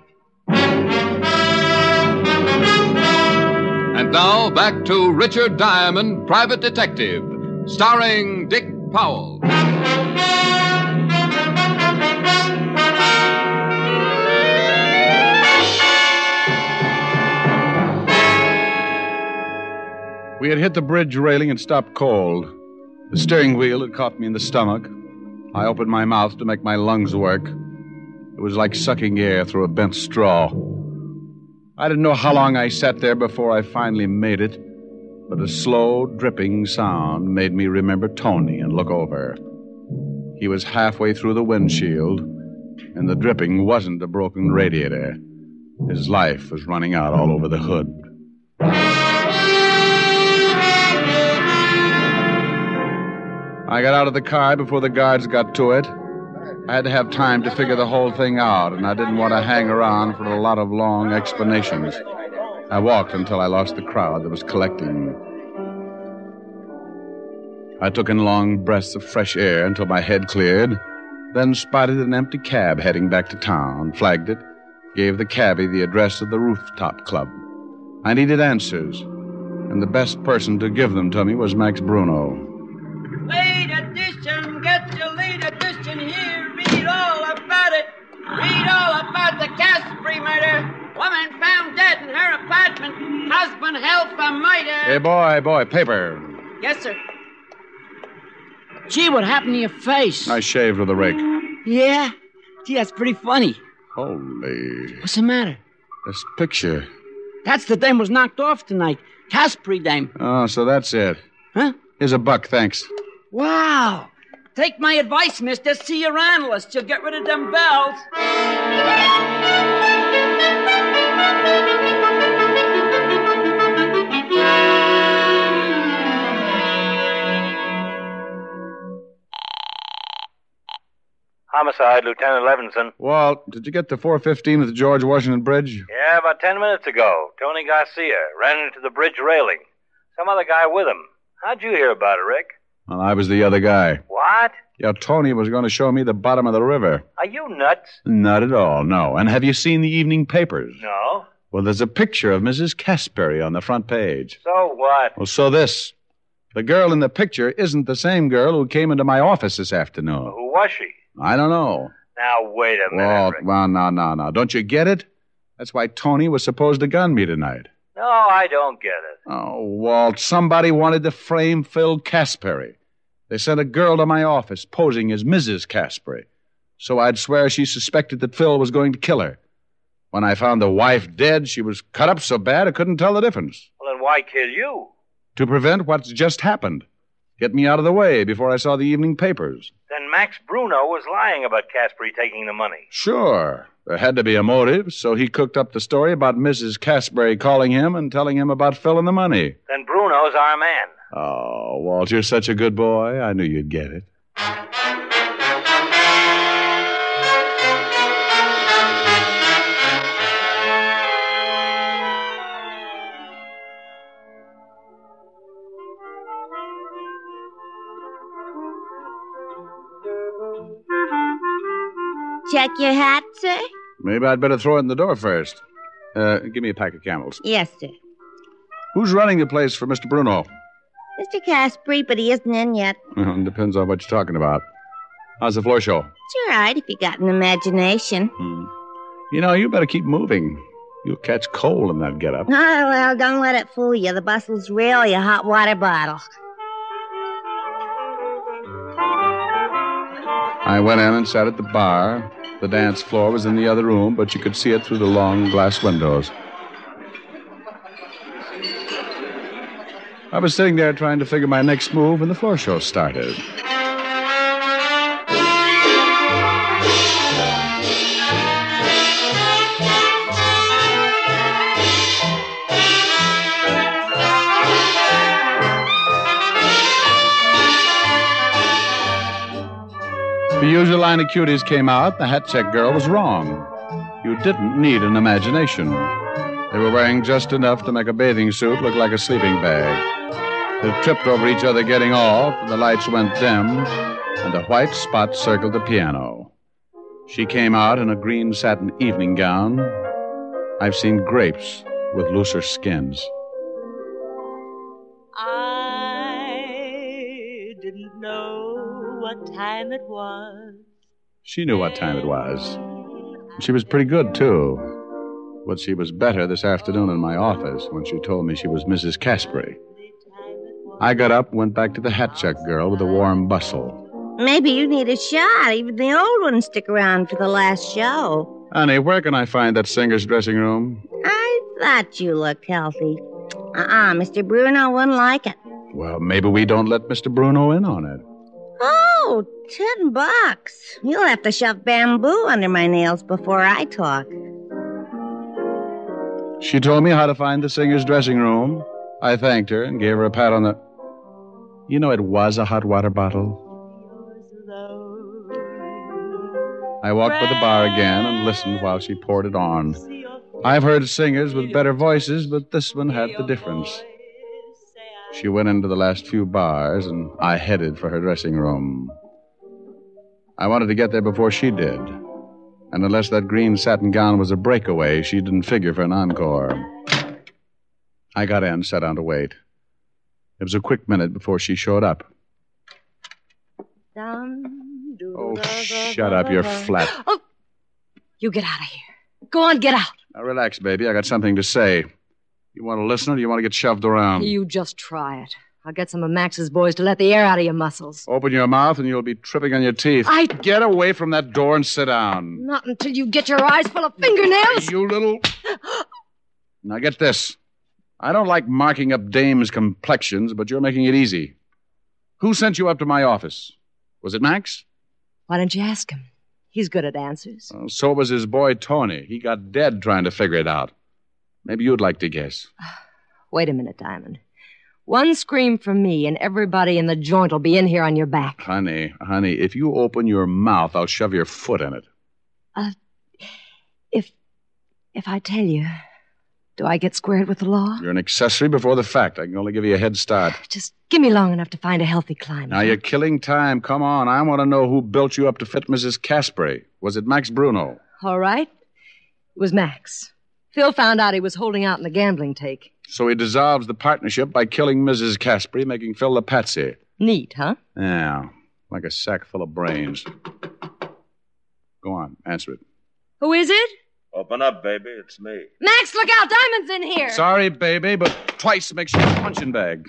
And now back to Richard Diamond, Private Detective, starring Dick Powell. We had hit the bridge railing and stopped cold. The steering wheel had caught me in the stomach. I opened my mouth to make my lungs work. It was like sucking air through a bent straw. I didn't know how long I sat there before I finally made it, but a slow, dripping sound made me remember Tony and look over. He was halfway through the windshield, and the dripping wasn't a broken radiator. His life was running out all over the hood. I got out of the car before the guards got to it. I had to have time to figure the whole thing out, and I didn't want to hang around for a lot of long explanations. I walked until I lost the crowd that was collecting. I took in long breaths of fresh air until my head cleared, then spotted an empty cab heading back to town, flagged it, gave the cabbie the address of the Rooftop Club. I needed answers, and the best person to give them to me was Max Bruno. Late edition, get your late edition here. Read all about it. Read all about the Casper murder. Woman found dead in her apartment. Husband held for murder. Hey, boy, paper. Yes, sir. Gee, what happened to your face? I shaved with a rake. Yeah? Gee, that's pretty funny. Holy. What's the matter? This picture. That's the dame was knocked off tonight. Casper dame. Oh, so that's it. Huh? Here's $1, thanks. Wow. Take my advice, mister. See your analyst. You'll get rid of them bells. Homicide, Lieutenant Levinson. Walt, did you get to 415 at the George Washington Bridge? Yeah, about 10 minutes ago. Tony Garcia ran into the bridge railing. Some other guy with him. How'd you hear about it, Rick? Well, I was the other guy. What? Yeah, Tony was going to show me the bottom of the river. Are you nuts? Not at all, no. And have you seen the evening papers? No. Well, there's a picture of Mrs. Casper on the front page. So what? Well, so this. The girl in the picture isn't the same girl who came into my office this afternoon. Who was she? I don't know. Now, wait a minute, Walt, Rick. well, no. Don't you get it? That's why Tony was supposed to gun me tonight. No, I don't get it. Oh, Walt, somebody wanted to frame Phil Caspary. They sent a girl to my office posing as Mrs. Caspary, so I'd swear she suspected that Phil was going to kill her. When I found the wife dead, she was cut up so bad I couldn't tell the difference. Well, then why kill you? To prevent what's just happened. Get me out of the way before I saw the evening papers. Then Max Bruno was lying about Casper taking the money. Sure. There had to be a motive, so he cooked up the story about Mrs. Casper calling him and telling him about Phil and the money. Then Bruno's our man. Oh, Walt, you're such a good boy. I knew you'd get it. Check your hat, sir? Maybe I'd better throw it in the door first. Give me a pack of Camels. Yes, sir. Who's running the place for Mr. Bruno? Mr. Casper, but he isn't in yet. Depends on what you're talking about. How's the floor show? It's all right if you got an imagination. You know, you better keep moving. You'll catch cold in that getup. Oh, well, don't let it fool you. The bustle's really a hot water bottle. I went in and sat at the bar. The dance floor was in the other room, but you could see it through the long glass windows. I was sitting there trying to figure my next move when the floor show started. The usual line of cuties came out. The hat check girl was wrong. You didn't need an imagination. They were wearing just enough to make a bathing suit look like a sleeping bag. They tripped over each other getting off, and the lights went dim, and a white spot circled the piano. She came out in a green satin evening gown. I've seen grapes with looser skins. I didn't know what time it was. She knew what time it was. She was pretty good, too. But she was better this afternoon in my office when she told me she was Mrs. Casper. I got up and went back to the hat check girl with a warm bustle. Maybe you need a shot. Even the old ones stick around for the last show. Honey, where can I find that singer's dressing room? I thought you looked healthy. Mr. Bruno wouldn't like it. Well, maybe we don't let Mr. Bruno in on it. Oh, $10. You'll have to shove bamboo under my nails before I talk. She told me how to find the singer's dressing room. I thanked her and gave her a pat on the... You know, it was a hot water bottle. I walked by the bar again and listened while she poured it on. I've heard singers with better voices, but this one had the difference. She went into the last few bars, and I headed for her dressing room. I wanted to get there before she did. And unless that green satin gown was a breakaway, she didn't figure for an encore. I got in, sat down to wait. It was a quick minute before she showed up. Oh, shut up, you're flat. Oh, you get out of here. Go on, get out. Now, relax, baby. I got something to say. You want to listen, or do you want to get shoved around? You just try it. I'll get some of Max's boys to let the air out of your muscles. Open your mouth, and you'll be tripping on your teeth. Get away from that door and sit down. Not until you get your eyes full of fingernails. You little... Now, get this. I don't like marking up dames' complexions, but you're making it easy. Who sent you up to my office? Was it Max? Why don't you ask him? He's good at answers. Well, so was his boy, Tony. He got dead trying to figure it out. Maybe you'd like to guess. Wait a minute, Diamond. One scream from me, and everybody in the joint will be in here on your back. Honey, if you open your mouth, I'll shove your foot in it. If I tell you, do I get squared with the law? You're an accessory before the fact. I can only give you a head start. Just give me long enough to find a healthy climate. Now, you're killing time. Come on. I want to know who built you up to fit Mrs. Caspary. Was it Max Bruno? All right. It was Max. Phil found out he was holding out in the gambling take. So he dissolves the partnership by killing Mrs. Caspary, making Phil the patsy. Neat, huh? Yeah, like a sack full of brains. Go on, answer it. Who is it? Open up, baby. It's me. Max, look out. Diamond's in here. Sorry, baby, but twice makes you a punching bag.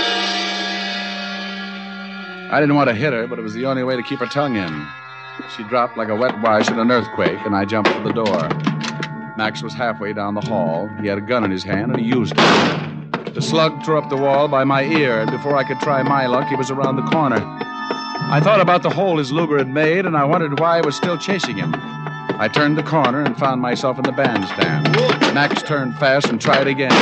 I didn't want to hit her, but it was the only way to keep her tongue in. She dropped like a wet wash in an earthquake, and I jumped for the door. Max was halfway down the hall. He had a gun in his hand, and he used it. The slug tore up the wall by my ear, and before I could try my luck, he was around the corner. I thought about the hole his Luger had made, and I wondered why I was still chasing him. I turned the corner and found myself in the bandstand. Max turned fast and tried again.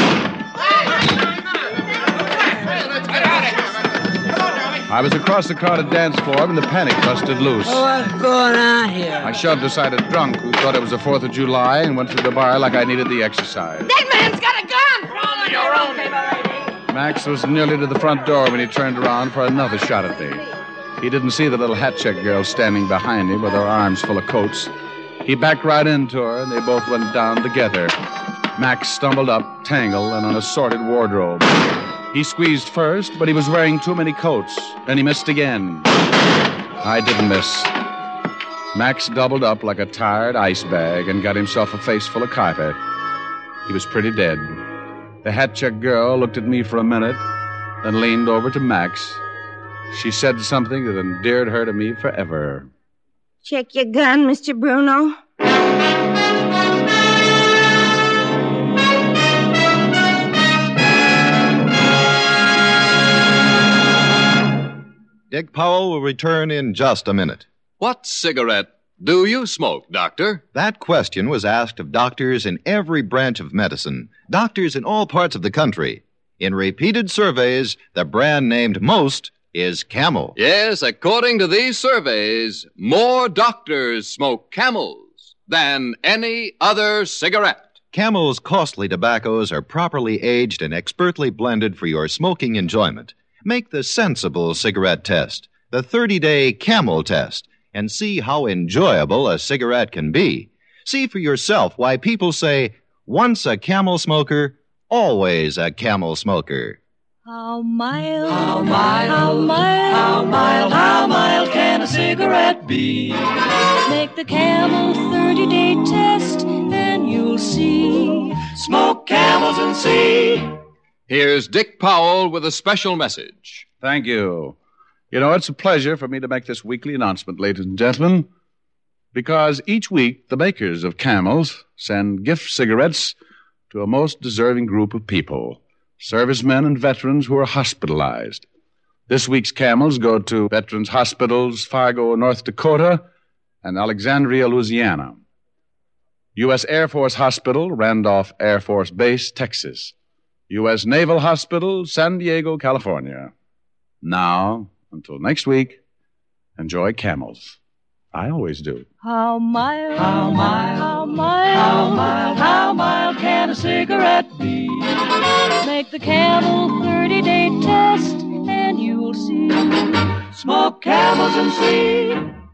I was across the crowded dance floor when the panic busted loose. What's going on here? I shoved aside a drunk who thought it was the 4th of July and went to the bar like I needed the exercise. That man's got a gun! Follow your own, baby. Max was nearly to the front door when he turned around for another shot at me. He didn't see the little hat-check girl standing behind me with her arms full of coats. He backed right into her, and they both went down together. Max stumbled up, tangled, in an assorted wardrobe. He squeezed first, but he was wearing too many coats. Then he missed again. I didn't miss. Max doubled up like a tired ice bag and got himself a face full of carpet. He was pretty dead. The hat-check girl looked at me for a minute, then leaned over to Max. She said something that endeared her to me forever. Check your gun, Mr. Bruno. Dick Powell will return in just a minute. What cigarette do you smoke, Doctor? That question was asked of doctors in every branch of medicine, doctors in all parts of the country. In repeated surveys, the brand named most is Camel. Yes, according to these surveys, more doctors smoke Camels than any other cigarette. Camel's costly tobaccos are properly aged and expertly blended for your smoking enjoyment. Make the sensible cigarette test, the 30-day Camel test, and see how enjoyable a cigarette can be. See for yourself why people say, once a Camel smoker, always a Camel smoker. How mild, how mild, how mild, how mild, how mild can a cigarette be? Make the Camel 30-day test, and you'll see. Smoke Camels and see. Here's Dick Powell with a special message. Thank you. You know, it's a pleasure for me to make this weekly announcement, ladies and gentlemen, because each week the makers of Camels send gift cigarettes to a most deserving group of people, servicemen and veterans who are hospitalized. This week's Camels go to Veterans Hospitals, Fargo, North Dakota, and Alexandria, Louisiana. U.S. Air Force Hospital, Randolph Air Force Base, Texas. U.S. Naval Hospital, San Diego, California. Now, until next week, enjoy Camels. I always do. How mild, how mild, how mild, how mild, how mild can a cigarette be? Make the Camel 30-day test, and you'll see. Smoke Camels and see.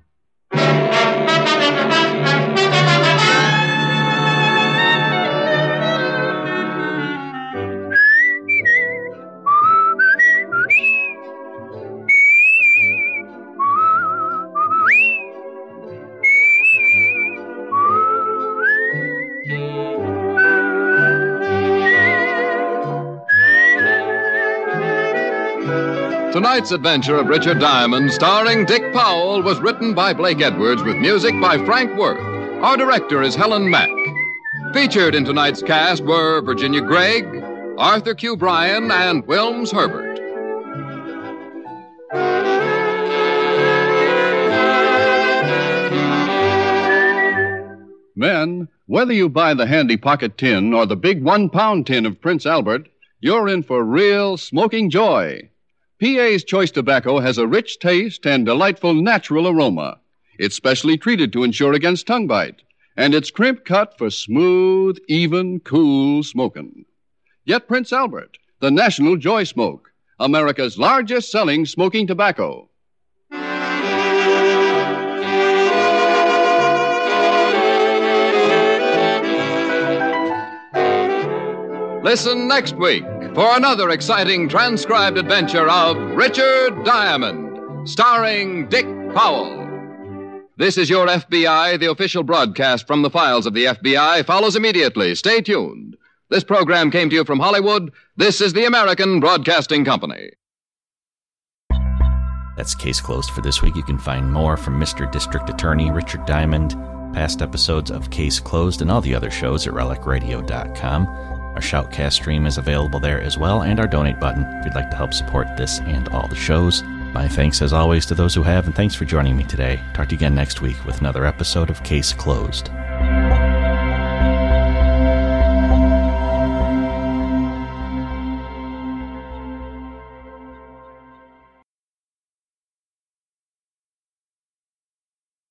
Tonight's adventure of Richard Diamond, starring Dick Powell, was written by Blake Edwards with music by Frank Worth. Our director is Helen Mack. Featured in tonight's cast were Virginia Gregg, Arthur Q. Bryan, and Wilms Herbert. Men, whether you buy the handy pocket tin or the big 1-pound tin of Prince Albert, you're in for real smoking joy. PA's Choice Tobacco has a rich taste and delightful natural aroma. It's specially treated to ensure against tongue bite, and it's crimp cut for smooth, even, cool smoking. Get Prince Albert, the National Joy Smoke, America's largest selling smoking tobacco. Listen next week for another exciting transcribed adventure of Richard Diamond, starring Dick Powell. This is Your FBI. The official broadcast from the files of the FBI follows immediately. Stay tuned. This program came to you from Hollywood. This is the American Broadcasting Company. That's Case Closed for this week. You can find more from Mr. District Attorney Richard Diamond, past episodes of Case Closed, and all the other shows at relicradio.com. Our Shoutcast stream is available there as well, and our donate button if you'd like to help support this and all the shows. My thanks as always to those who have, and thanks for joining me today. Talk to you again next week with another episode of Case Closed.